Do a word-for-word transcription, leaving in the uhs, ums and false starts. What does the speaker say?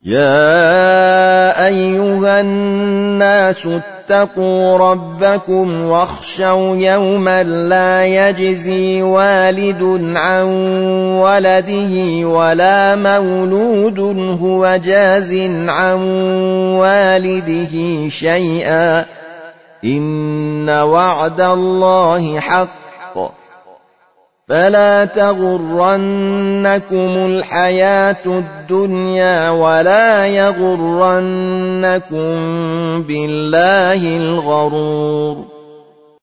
يا أيها الناس اتقوا ربكم واخشوا يوما لا يجزي والد عن ولده ولا مولود هو جاز عن والده شيئا إن وعد الله حق فلا تغرنكم الحياة الدنيا ولا يغرنكم بالله الغرور